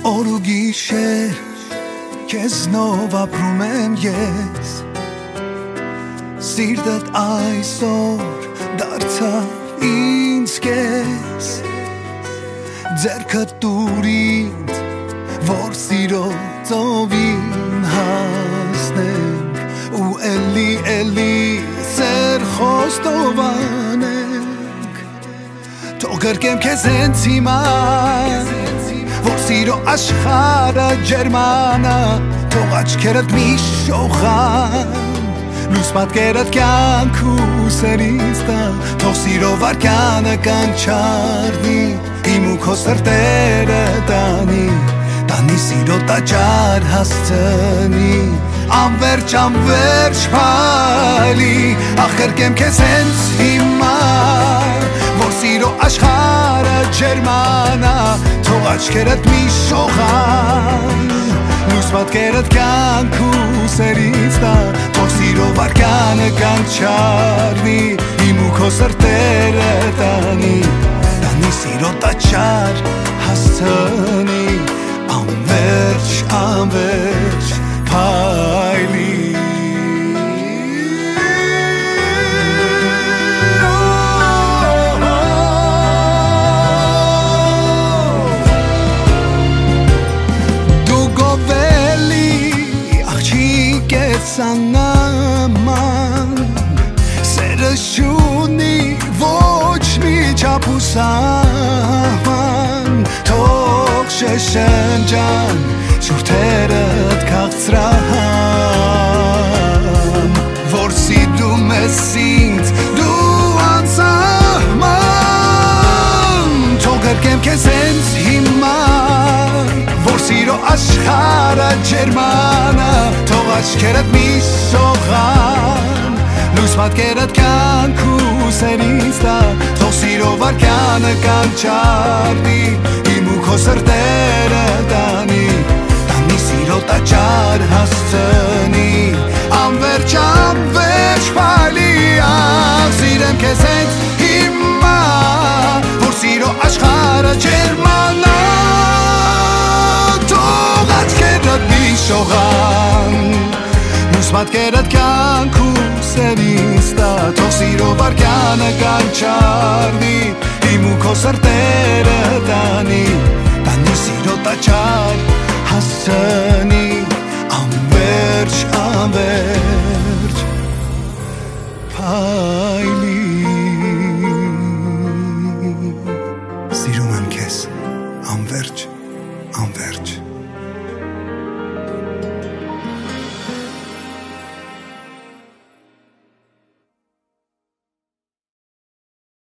Օր ու գիշեր քեզ նով ապրում եմ ես Սիրտդ այսօր դարձավ ինձ կես Ձեռքդ տուր ինձ որ սիրո ծովին հասնենք ու էլի սեր խոստովանենք Թող գրկեմ քեզ հենց հիմա որ սիրո աշխարհը ջերմանա Թող աչքերդ մի շողան Լույս պատկերդ կյանք ու սերից տա Թող սիրո վարկյանը կանչարնի Իմ ու քո սրտերը տանի Տանի սիրո տաճար հասցնի Անվերջ փայլի Ախ գրկեմ քեզ հենց հիմա Որ սիրո աշխարհը ջերմանա Թող աչքերդ մի շողան Լույս պատկերդ կյանք ու սերից տա Թող սիրո վարկյանը կանչարնի Իմ ու քո սրտերը տանի Տանի սիրո տաճար հասցնի Անվերջ փայլի Սանաման Սերը շունի ոչ մի չապուսան Թող շշնջան շուրթերդ քաղցրահան Որ սիրում ես ինձ դու անսահման Թող գրկեմ քեզ հենց հիմա Որ սիրո աշխարհը ջերմանա Թող աչքերդ մի շողան Լույս պատկերդ կյանք ու սերից տա Թող սիրո վարկյանը կանչարնի Իմ ու քո սրտերը տանի Տանի սիրո տաճար հասցնի Անվերջ փայլի Ախ սիրեմ քեզ հենց հիմա Որ սիրո աշխարհը ջերմանա Շողան Լույս պատկերդ կյանք ու սերից տա Թող սիրո վարկյանը կանչարնի Իմ ու քո սրտերը տանի Տանի սիրո տաճար հասցնի